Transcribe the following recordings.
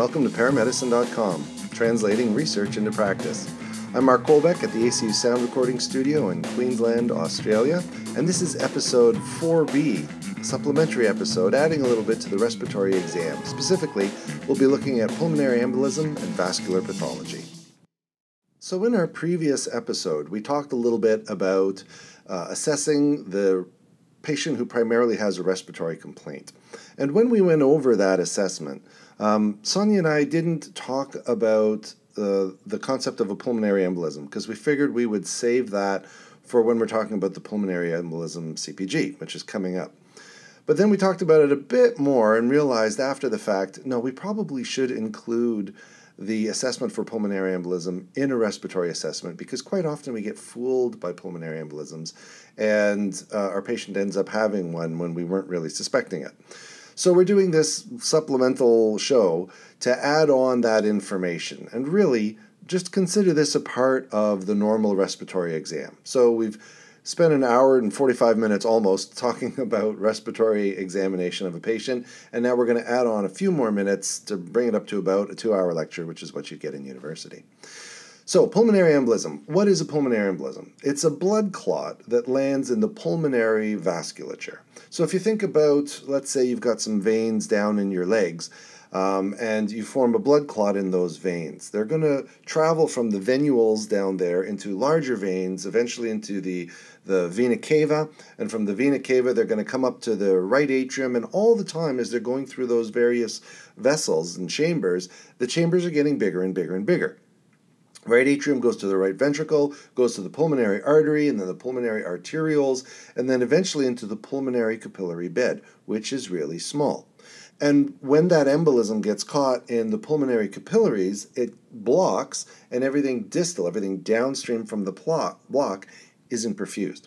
Welcome to paramedicine.com, translating research into practice. I'm Mark Kolbeck at the ACU Sound Recording Studio in Queensland, Australia, and this is episode 4B, a supplementary episode adding a little bit to the respiratory exam. Specifically, we'll be looking at pulmonary embolism and vascular pathology. So in our previous episode, we talked a little bit about assessing the patient who primarily has a respiratory complaint. And when we went over that assessment, Sonia and I didn't talk about the concept of a pulmonary embolism because we figured we would save that for when we're talking about the pulmonary embolism CPG, which is coming up. But then we talked about it a bit more and realized after the fact, no, we probably should include the assessment for pulmonary embolism in a respiratory assessment because quite often we get fooled by pulmonary embolisms and our patient ends up having one when we weren't really suspecting it. So we're doing this supplemental show to add on that information and really just consider this a part of the normal respiratory exam. So we've spent an hour and 45 minutes almost talking about respiratory examination of a patient, and now we're going to add on a few more minutes to bring it up to about a 2-hour lecture, which is what you get in university. So, pulmonary embolism. What is a pulmonary embolism? It's a blood clot that lands in the pulmonary vasculature. So if you think about, let's say you've got some veins down in your legs, and you form a blood clot in those veins. They're going to travel from the venules down there into larger veins, eventually into the vena cava, and from the vena cava they're going to come up to the right atrium, and all the time as they're going through those various vessels and chambers, the chambers are getting bigger and bigger and bigger. Right atrium goes to the right ventricle, goes to the pulmonary artery, and then the pulmonary arterioles, and then eventually into the pulmonary capillary bed, which is really small. And when that embolism gets caught in the pulmonary capillaries, it blocks, and everything distal, everything downstream from the block, isn't perfused.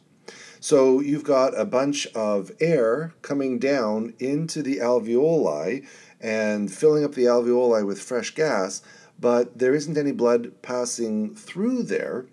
So you've got a bunch of air coming down into the alveoli and filling up the alveoli with fresh gas, but there isn't any blood passing through there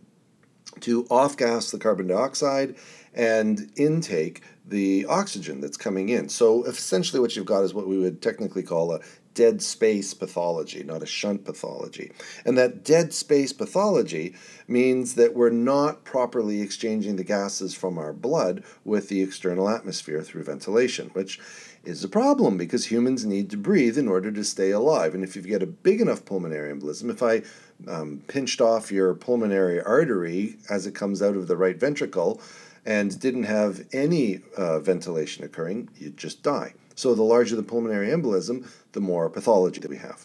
to off-gas the carbon dioxide and intake the oxygen that's coming in. So essentially what you've got is what we would technically call a dead space pathology, not a shunt pathology. And that dead space pathology means that we're not properly exchanging the gases from our blood with the external atmosphere through ventilation, which is a problem because humans need to breathe in order to stay alive. And if you get a big enough pulmonary embolism, if I pinched off your pulmonary artery as it comes out of the right ventricle and didn't have any ventilation occurring, you'd just die. So the larger the pulmonary embolism, the more pathology that we have.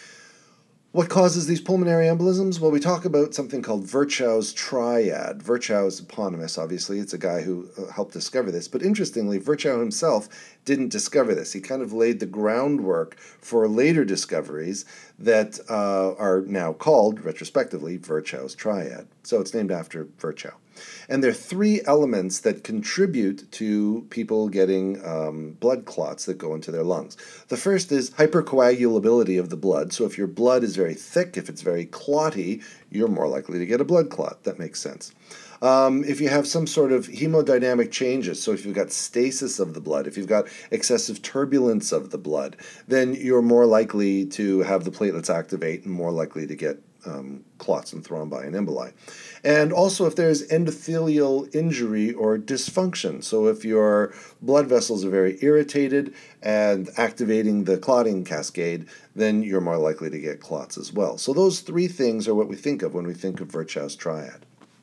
What causes these pulmonary embolisms? Well, we talk about something called Virchow's triad. Virchow is eponymous, obviously. It's a guy who helped discover this. But interestingly, Virchow himself didn't discover this. He kind of laid the groundwork for later discoveries that are now called, retrospectively, Virchow's triad. So it's named after Virchow. And there are 3 elements that contribute to people getting blood clots that go into their lungs. The first is hypercoagulability of the blood. So if your blood is very thick, if it's very clotty, you're more likely to get a blood clot. That makes sense. If you have some sort of hemodynamic changes, so if you've got stasis of the blood, if you've got excessive turbulence of the blood, then you're more likely to have the platelets activate and more likely to get clots and thrombi and emboli. And also if there's endothelial injury or dysfunction, so if your blood vessels are very irritated and activating the clotting cascade, then you're more likely to get clots as well. So those 3 things are what we think of when we think of Virchow's triad.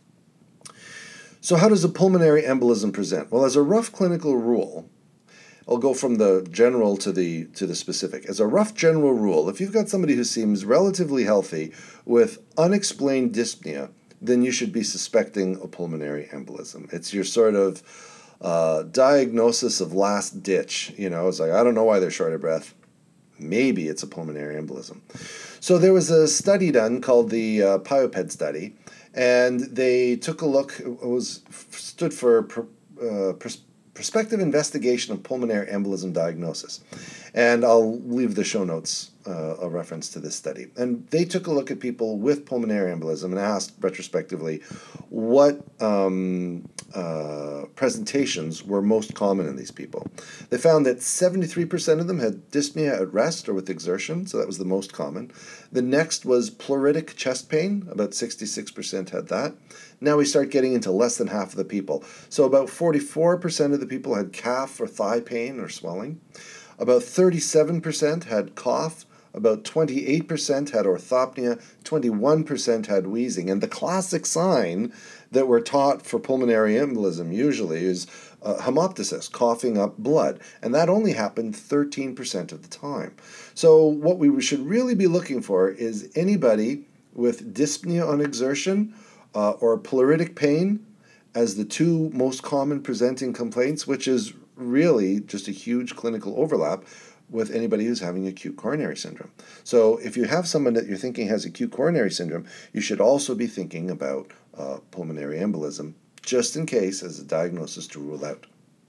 So how does a pulmonary embolism present? Well, as a rough clinical rule, I'll go from the general to the specific. As a rough general rule, if you've got somebody who seems relatively healthy with unexplained dyspnea, then you should be suspecting a pulmonary embolism. It's your sort of diagnosis of last ditch. You know, it's like, I don't know why they're short of breath. Maybe it's a pulmonary embolism. So there was a study done called the PIOPED study, and they took a look. It stood for Prospective Investigation of Pulmonary Embolism Diagnosis. And I'll leave the show notes a reference to this study. And they took a look at people with pulmonary embolism and asked retrospectively what presentations were most common in these people. They found that 73% of them had dyspnea at rest or with exertion, so that was the most common. The next was pleuritic chest pain, about 66% had that. Now we start getting into less than half of the people. So about 44% of the people had calf or thigh pain or swelling. About 37% had cough. About 28% had orthopnea, 21% had wheezing. And the classic sign that we're taught for pulmonary embolism usually is hemoptysis, coughing up blood. And that only happened 13% of the time. So what we should really be looking for is anybody with dyspnea on exertion or pleuritic pain as the two most common presenting complaints, which is really just a huge clinical overlap with anybody who's having acute coronary syndrome. So if you have someone that you're thinking has acute coronary syndrome, you should also be thinking about pulmonary embolism, just in case as a diagnosis to rule out.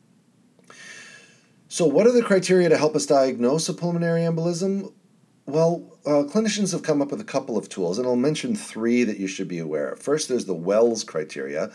So what are the criteria to help us diagnose a pulmonary embolism? Well, clinicians have come up with a couple of tools, and I'll mention three that you should be aware of. First, there's the Wells criteria,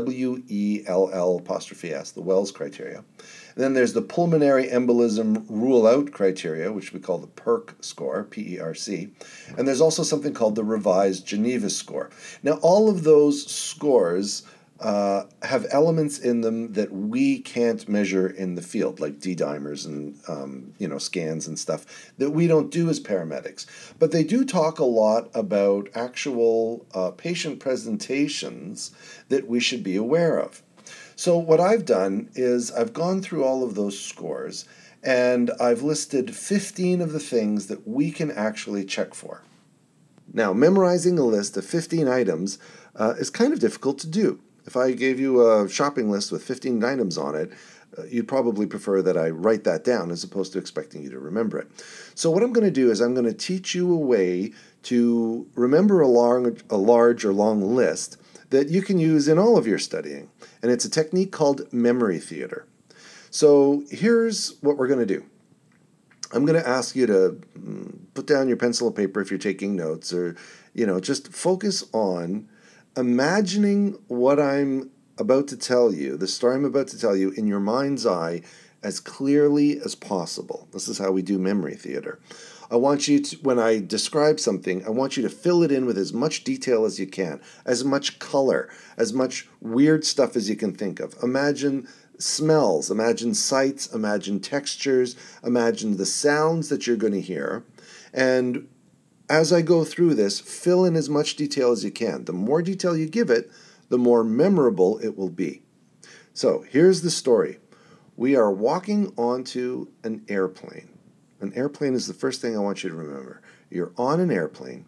WELL''S, the Wells criteria. And then there's the pulmonary embolism rule-out criteria, which we call the PERC score, P-E-R-C. And there's also something called the Revised Geneva score. Now, all of those scores have elements in them that we can't measure in the field, like D-dimers and scans and stuff that we don't do as paramedics. But they do talk a lot about actual patient presentations that we should be aware of. So what I've done is I've gone through all of those scores and I've listed 15 of the things that we can actually check for. Now, memorizing a list of 15 items is kind of difficult to do. If I gave you a shopping list with 15 items on it, you'd probably prefer that I write that down as opposed to expecting you to remember it. So what I'm going to do is I'm going to teach you a way to remember a large or long list that you can use in all of your studying. And it's a technique called memory theater. So here's what we're going to do. I'm going to ask you to put down your pencil and paper if you're taking notes, or just focus on imagining what I'm about to tell you, the story I'm about to tell you, in your mind's eye as clearly as possible. This is how we do memory theater. I want you to, when I describe something, I want you to fill it in with as much detail as you can, as much color, as much weird stuff as you can think of. Imagine smells, imagine sights, imagine textures, imagine the sounds that you're going to hear, and as I go through this, fill in as much detail as you can. The more detail you give it, the more memorable it will be. So here's the story. We are walking onto an airplane. An airplane is the first thing I want you to remember. You're on an airplane.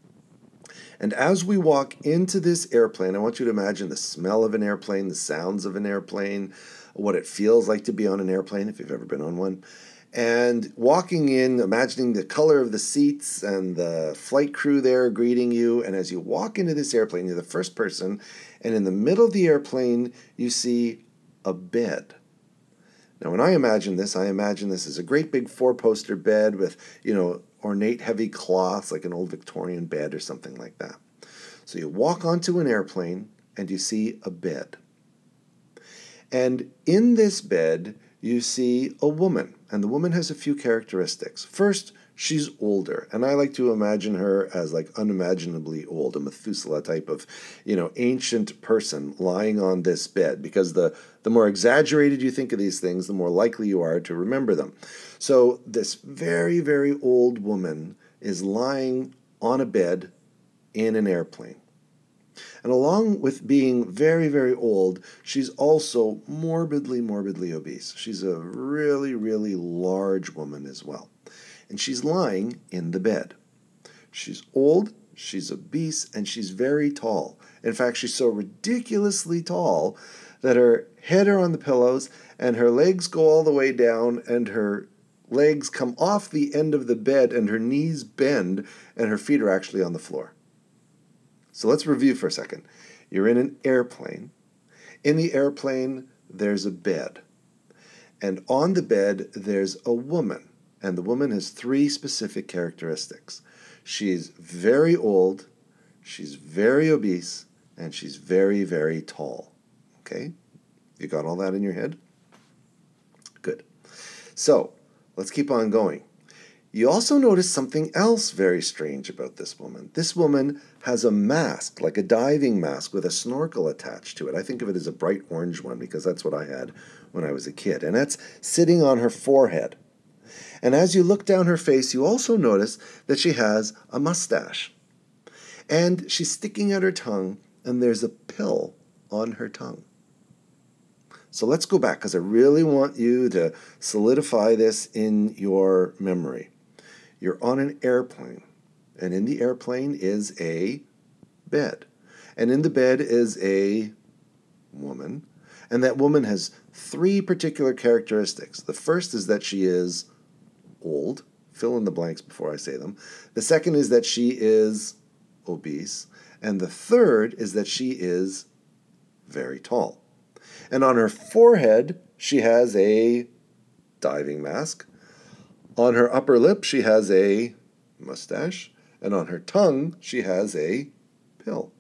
And as we walk into this airplane, I want you to imagine the smell of an airplane, the sounds of an airplane, what it feels like to be on an airplane, if you've ever been on one. And walking in, imagining the color of the seats and the flight crew there greeting you. And as you walk into this airplane, you're the first person. And in the middle of the airplane, you see a bed. Now, when I imagine this as a great big four-poster bed with, ornate heavy cloths, like an old Victorian bed or something like that. So you walk onto an airplane and you see a bed. And in this bed, you see a woman, and the woman has a few characteristics. First, she's older, and I like to imagine her as like unimaginably old, a Methuselah type of, ancient person lying on this bed, because the more exaggerated you think of these things, the more likely you are to remember them. So this very, very old woman is lying on a bed in an airplane. And along with being very, very old, she's also morbidly obese. She's a really, really large woman as well. And she's lying in the bed. She's old, she's obese, and she's very tall. In fact, she's so ridiculously tall that her head are on the pillows and her legs go all the way down and her legs come off the end of the bed and her knees bend and her feet are actually on the floor. So let's review for a second. You're in an airplane. In the airplane, there's a bed. And on the bed, there's a woman. And the woman has three specific characteristics. She's very old, she's very obese, and she's very, very tall. Okay? You got all that in your head? Good. So, let's keep on going. You also notice something else very strange about this woman. This woman has a mask, like a diving mask with a snorkel attached to it. I think of it as a bright orange one because that's what I had when I was a kid. And that's sitting on her forehead. And as you look down her face, you also notice that she has a mustache. And she's sticking out her tongue, and there's a pill on her tongue. So let's go back because I really want you to solidify this in your memory. You're on an airplane, and in the airplane is a bed. And in the bed is a woman, and that woman has 3 particular characteristics. The first is that she is old. Fill in the blanks before I say them. The second is that she is obese. And the third is that she is very tall. And on her forehead, she has a diving mask. On her upper lip, she has a mustache. And on her tongue, she has a pill.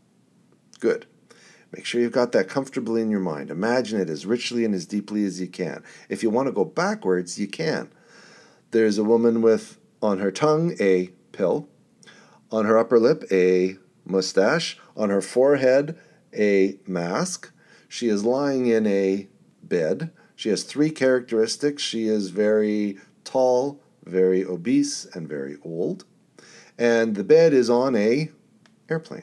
Good. Make sure you've got that comfortably in your mind. Imagine it as richly and as deeply as you can. If you want to go backwards, you can. There's a woman with, on her tongue, a pill. On her upper lip, a mustache. On her forehead, a mask. She is lying in a bed. She has 3 characteristics. She is very tall, very obese, and very old. And the bed is on a airplane.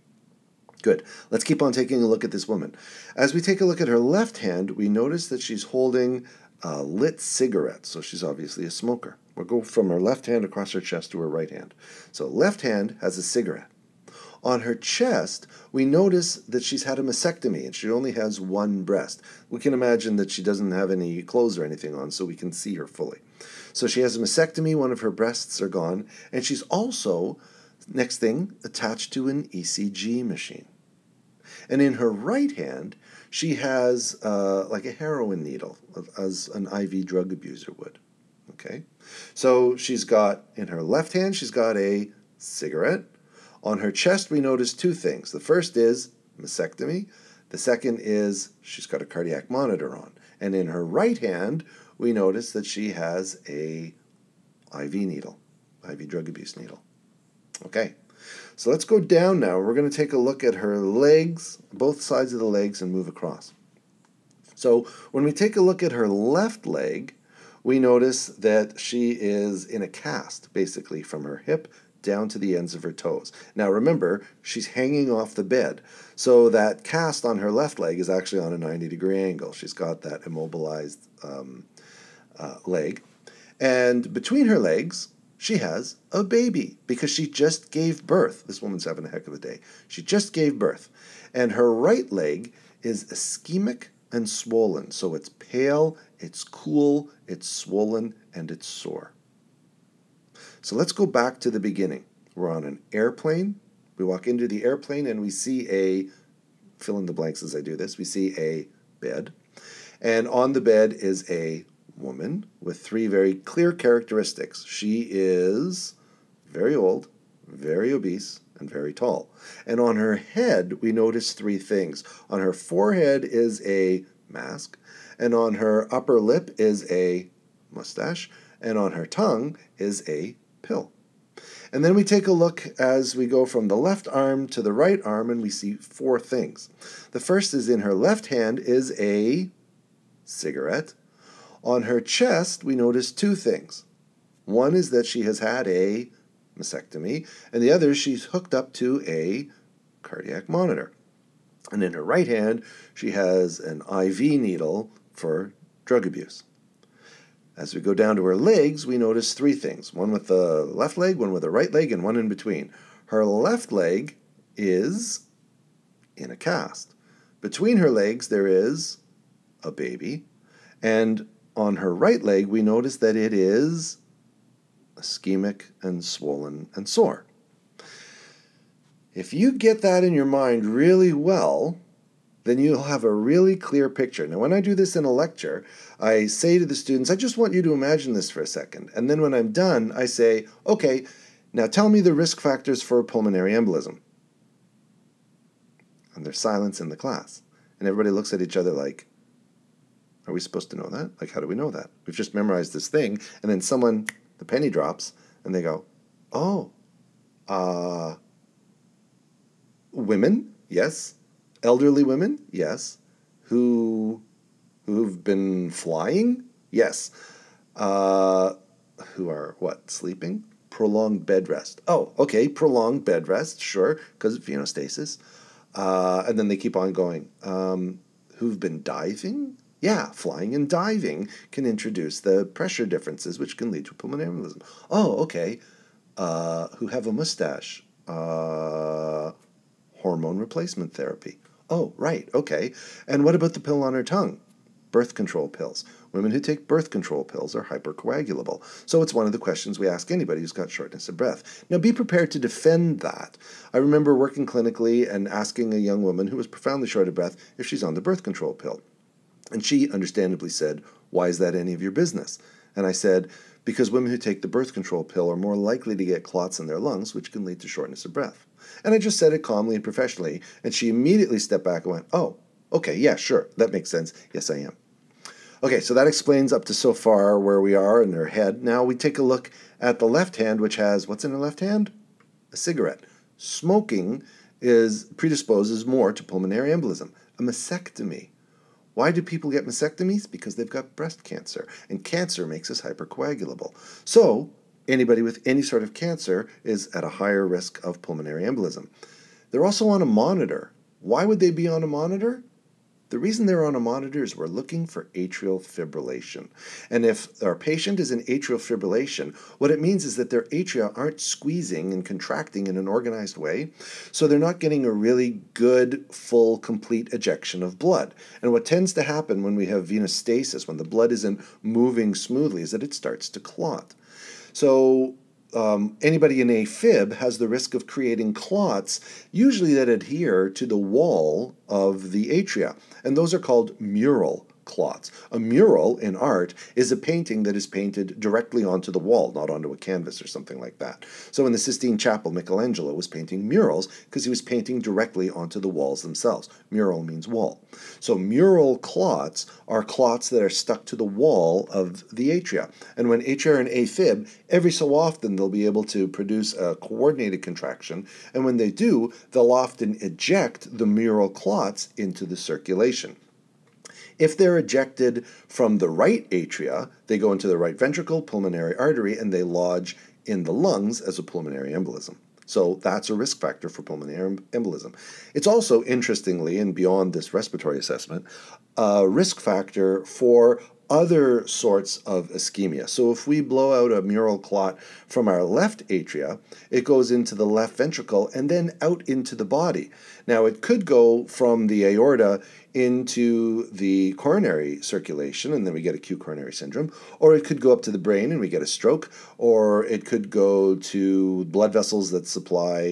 Good. Let's keep on taking a look at this woman. As we take a look at her left hand, we notice that she's holding a lit cigarette. So she's obviously a smoker. We'll go from her left hand across her chest to her right hand. So left hand has a cigarette. On her chest, we notice that she's had a mastectomy and she only has 1 breast. We can imagine that she doesn't have any clothes or anything on, so we can see her fully. So she has a mastectomy, 1 of her breasts are gone, and she's also, next thing, attached to an ECG machine. And in her right hand, she has like a heroin needle, as an IV drug abuser would. Okay? So she's got, in her left hand, she's got a cigarette. On her chest, we notice 2 things. The first is mastectomy. The second is she's got a cardiac monitor on. And in her right hand, we notice that she has a IV needle, IV drug abuse needle. Okay, so let's go down now. We're going to take a look at her legs, both sides of the legs, and move across. So when we take a look at her left leg, we notice that she is in a cast, basically, from her hip down to the ends of her toes. Now remember, she's hanging off the bed, so that cast on her left leg is actually on a 90-degree angle. She's got that immobilized leg. And between her legs, she has a baby because she just gave birth. This woman's having a heck of a day. She just gave birth. And her right leg is ischemic and swollen. So it's pale, it's cool, it's swollen, and it's sore. So let's go back to the beginning. We're on an airplane. We walk into the airplane and we see a, fill in the blanks as I do this, we see a bed. And on the bed is a woman with 3 very clear characteristics. She is very old, very obese, and very tall. And on her head, we notice 3 things. On her forehead is a mask, and on her upper lip is a mustache, and on her tongue is a pill. And then we take a look as we go from the left arm to the right arm, and we see 4 things. The first is in her left hand is a cigarette. On her chest, we notice 2 things. One is that she has had a mastectomy, and the other, she's hooked up to a cardiac monitor. And in her right hand, she has an IV needle for drug abuse. As we go down to her legs, we notice 3 things. One with the left leg, one with the right leg, and one in between. Her left leg is in a cast. Between her legs, there is a baby. And on her right leg, we notice that it is ischemic and swollen and sore. If you get that in your mind really well, then you'll have a really clear picture. Now, when I do this in a lecture, I say to the students, I just want you to imagine this for a second. And then when I'm done, I say, okay, now tell me the risk factors for pulmonary embolism. And there's silence in the class. And everybody looks at each other like, are we supposed to know that? Like, how do we know that? We've just memorized this thing, and then the penny drops, and they go, oh, women? Yes. Elderly women? Yes. Who've been flying? Yes. Who are what? Sleeping? Prolonged bed rest. Oh, okay, prolonged bed rest, sure, because of venostasis. And then they keep on going. Who've been diving? Yeah, flying and diving can introduce the pressure differences, which can lead to pulmonary embolism. Oh, okay. Who have a mustache? Hormone replacement therapy. Oh, right, okay. And what about the pill on her tongue? Birth control pills. Women who take birth control pills are hypercoagulable. So it's one of the questions we ask anybody who's got shortness of breath. Now, be prepared to defend that. I remember working clinically and asking a young woman who was profoundly short of breath if she's on the birth control pill. And she understandably said, why is that any of your business? And I said, because women who take the birth control pill are more likely to get clots in their lungs, which can lead to shortness of breath. And I just said it calmly and professionally, and she immediately stepped back and went, oh, okay, yeah, sure, that makes sense. Yes, I am. Okay, so that explains up to so far where we are in her head. Now we take a look at the left hand, which has, what's in the left hand? A cigarette. Smoking predisposes more to pulmonary embolism. A mastectomy. Why do people get mastectomies? Because they've got breast cancer, and cancer makes us hypercoagulable. So anybody with any sort of cancer is at a higher risk of pulmonary embolism. They're also on a monitor. Why would they be on a monitor? The reason they're on a monitor is we're looking for atrial fibrillation. And if our patient is in atrial fibrillation, what it means is that their atria aren't squeezing and contracting in an organized way, so they're not getting a really good, full, complete ejection of blood. And what tends to happen when we have venostasis, when the blood isn't moving smoothly, is that it starts to clot. So anybody in AFib has the risk of creating clots, usually that adhere to the wall of the atria, and those are called mural clots. A mural in art is a painting that is painted directly onto the wall, not onto a canvas or something like that. So in the Sistine Chapel, Michelangelo was painting murals because he was painting directly onto the walls themselves. Mural means wall. So mural clots are clots that are stuck to the wall of the atria. And when atria are in AFib, every so often they'll be able to produce a coordinated contraction, and when they do, they'll often eject the mural clots into the circulation. If they're ejected from the right atria, they go into the right ventricle, pulmonary artery, and they lodge in the lungs as a pulmonary embolism. So that's a risk factor for pulmonary embolism. It's also, interestingly, and beyond this respiratory assessment, a risk factor for other sorts of ischemia. So if we blow out a mural clot from our left atria, it goes into the left ventricle and then out into the body. Now, it could go from the aorta into the coronary circulation, and then we get acute coronary syndrome, or it could go up to the brain and we get a stroke, or it could go to blood vessels that supply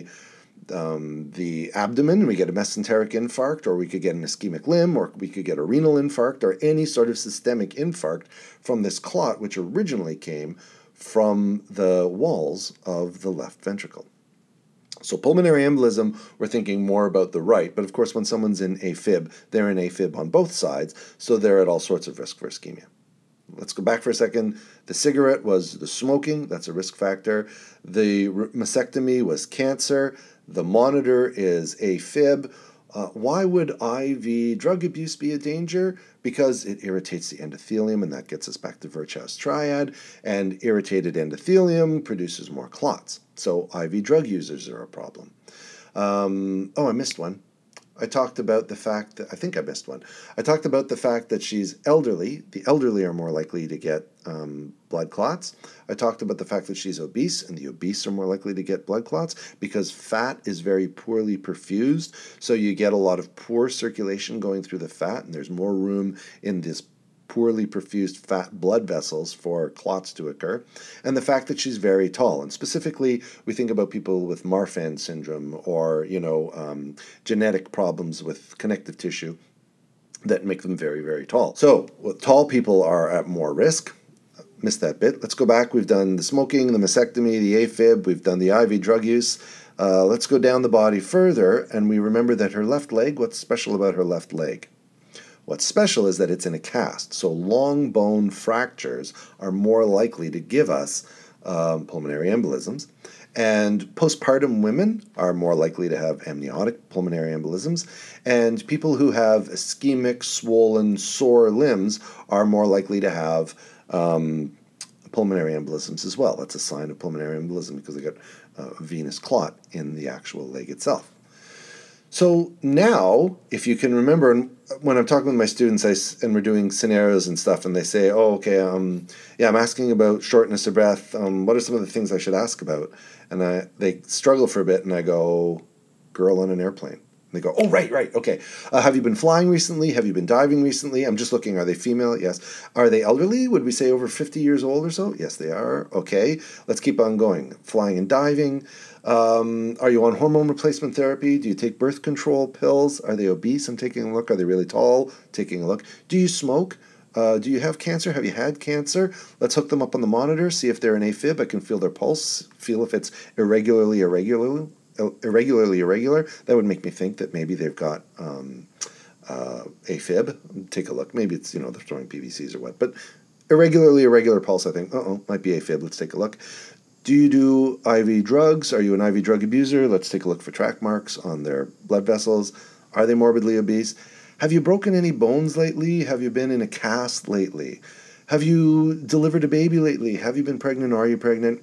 the abdomen, and we get a mesenteric infarct, or we could get an ischemic limb, or we could get a renal infarct, or any sort of systemic infarct from this clot, which originally came from the walls of the left ventricle. So pulmonary embolism, we're thinking more about the right, but of course when someone's in AFib, they're in AFib on both sides, so they're at all sorts of risk for ischemia. Let's go back for a second. The cigarette was the smoking, that's a risk factor. The mastectomy was cancer. The monitor is AFib. Why would IV drug abuse be a danger? Because it irritates the endothelium, and that gets us back to Virchow's triad, and irritated endothelium produces more clots. So IV drug users are a problem. I missed one. I talked about the fact that, I think I missed one. I talked about the fact that she's elderly. The elderly are more likely to get blood clots. I talked about the fact that she's obese, and the obese are more likely to get blood clots because fat is very poorly perfused. So you get a lot of poor circulation going through the fat, and there's more room in this poorly perfused fat blood vessels for clots to occur, and the fact that she's very tall. And specifically, we think about people with Marfan syndrome or, genetic problems with connective tissue that make them very, very tall. So, tall people are at more risk. Missed that bit. Let's go back. We've done the smoking, the mastectomy, the AFib. We've done the IV drug use. Let's go down the body further, and we remember that her left leg, what's special about her left leg? What's special is that it's in a cast, so long bone fractures are more likely to give us pulmonary embolisms. And postpartum women are more likely to have amniotic pulmonary embolisms. And people who have ischemic, swollen, sore limbs are more likely to have pulmonary embolisms as well. That's a sign of pulmonary embolism because they got a venous clot in the actual leg itself. So now, if you can remember, when I'm talking with my students and we're doing scenarios and stuff, and they say, oh, okay, I'm asking about shortness of breath. What are some of the things I should ask about? And they struggle for a bit, and I go, girl on an airplane. And they go, oh, right, okay. Have you been flying recently? Have you been diving recently? I'm just looking, are they female? Yes. Are they elderly? Would we say over 50 years old or so? Yes, they are. Okay, let's keep on going. Flying and diving. Are you on hormone replacement therapy? Do you take birth control pills? Are they obese? I'm taking a look. Are they really tall? Taking a look. Do you smoke? Do you have cancer? Have you had cancer? Let's hook them up on the monitor, see if they're an AFib. I can feel their pulse, feel if it's irregular. That would make me think that maybe they've got AFib. Take a look. Maybe it's, they're throwing PVCs or what. But irregular pulse, I think, might be AFib. Let's take a look. Do you do IV drugs? Are you an IV drug abuser? Let's take a look for track marks on their blood vessels. Are they morbidly obese? Have you broken any bones lately? Have you been in a cast lately? Have you delivered a baby lately? Have you been pregnant or are you pregnant?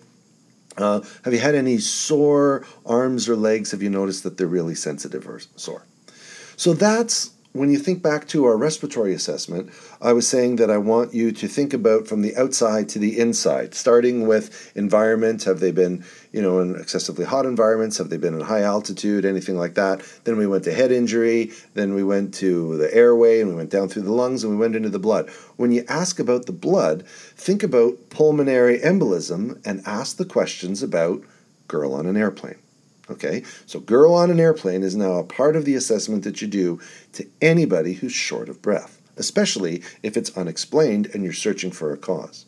Have you had any sore arms or legs? Have you noticed that they're really sensitive or sore? So that's, when you think back to our respiratory assessment, I was saying that I want you to think about from the outside to the inside, starting with environment. Have they been, in excessively hot environments? Have they been in high altitude, anything like that? Then we went to head injury. Then we went to the airway, and we went down through the lungs, and we went into the blood. When you ask about the blood, think about pulmonary embolism and ask the questions about girl on an airplane. Okay, so girl on an airplane is now a part of the assessment that you do to anybody who's short of breath, especially if it's unexplained and you're searching for a cause.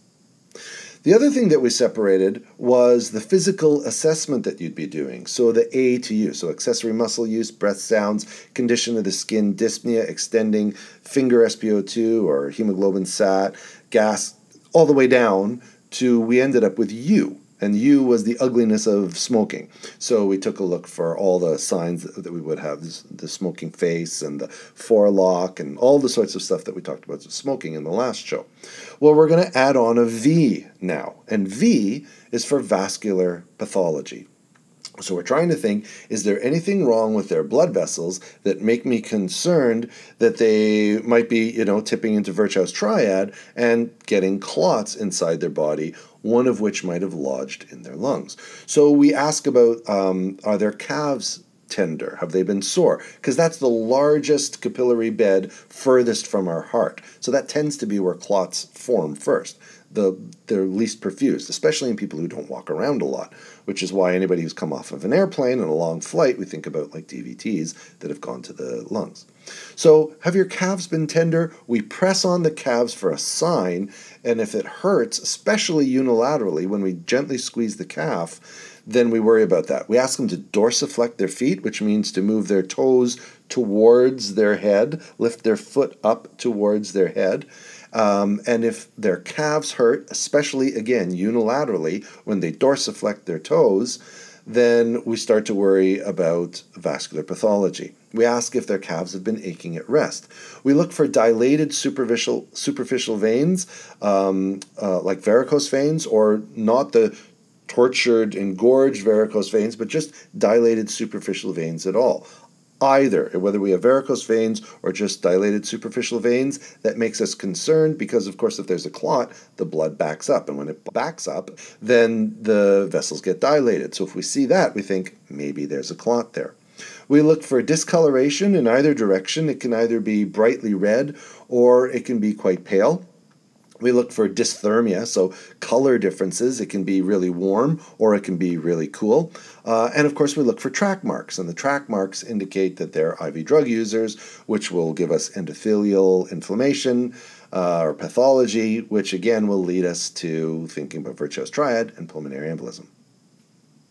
The other thing that we separated was the physical assessment that you'd be doing. So the A to U, so accessory muscle use, breath sounds, condition of the skin, dyspnea, extending, finger SpO2 or hemoglobin sat, gas, all the way down to we ended up with U. And U was the ugliness of smoking. So we took a look for all the signs that we would have, the smoking face and the forelock and all the sorts of stuff that we talked about smoking in the last show. Well, we're going to add on a V now. And V is for vascular pathology. So we're trying to think, is there anything wrong with their blood vessels that make me concerned that they might be, tipping into Virchow's triad and getting clots inside their body, one of which might have lodged in their lungs. So we ask about, are their calves tender? Have they been sore? Because that's the largest capillary bed furthest from our heart. So that tends to be where clots form first. They're least perfused, especially in people who don't walk around a lot, which is why anybody who's come off of an airplane on a long flight, we think about like DVTs that have gone to the lungs. So have your calves been tender? We press on the calves for a sign, and if it hurts, especially unilaterally, when we gently squeeze the calf, then we worry about that. We ask them to dorsiflect their feet, which means to move their toes towards their head, lift their foot up towards their head. And if their calves hurt, especially, again, unilaterally, when they dorsiflect their toes, then we start to worry about vascular pathology. We ask if their calves have been aching at rest. We look for dilated superficial veins, like varicose veins, or not the tortured, engorged varicose veins, but just dilated superficial veins at all. Either, whether we have varicose veins or just dilated superficial veins, that makes us concerned because, of course, if there's a clot, the blood backs up. And when it backs up, then the vessels get dilated. So if we see that, we think maybe there's a clot there. We look for discoloration in either direction. It can either be brightly red or it can be quite pale. We look for dysthermia, so color differences. It can be really warm or it can be really cool. And of course, we look for track marks, and the track marks indicate that they're IV drug users, which will give us endothelial inflammation or pathology, which again will lead us to thinking about Virchow's triad and pulmonary embolism.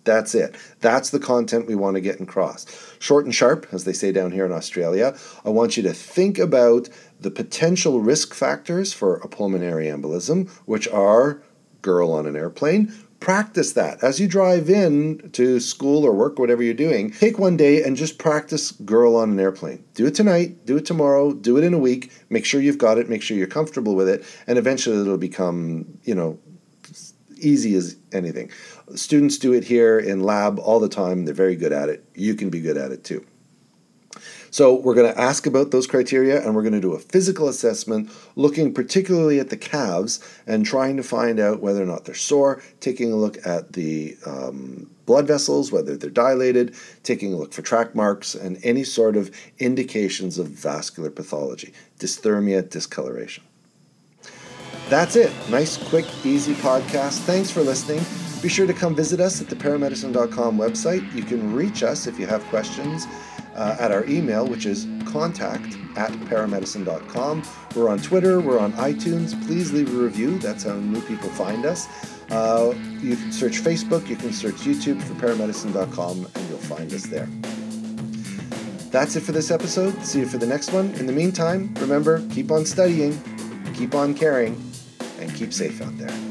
That's it. That's the content we want to get across. Short and sharp, as they say down here in Australia. I want you to think about the potential risk factors for a pulmonary embolism, which are girl on an airplane. Practice that. As you drive in to school or work, whatever you're doing, take one day and just practice girl on an airplane. Do it tonight, do it tomorrow, do it in a week. Make sure you've got it, make sure you're comfortable with it, and eventually it'll become, easy as anything. Students do it here in lab all the time. They're very good at it. You can be good at it too. So we're going to ask about those criteria, and we're going to do a physical assessment looking particularly at the calves and trying to find out whether or not they're sore, taking a look at the blood vessels, whether they're dilated, taking a look for track marks, and any sort of indications of vascular pathology, dysthermia, discoloration. That's it. Nice, quick, easy podcast. Thanks for listening. Be sure to come visit us at the paramedicine.com website. You can reach us if you have questions at our email, which is contact@paramedicine.com. We're on Twitter. We're on iTunes. Please leave a review. That's how new people find us. You can search Facebook. You can search YouTube for paramedicine.com, and you'll find us there. That's it for this episode. See you for the next one. In the meantime, remember, keep on studying, keep on caring, and keep safe out there.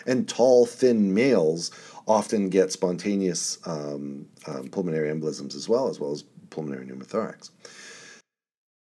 And tall, thin males often get spontaneous pulmonary embolisms as well as pulmonary pneumothorax.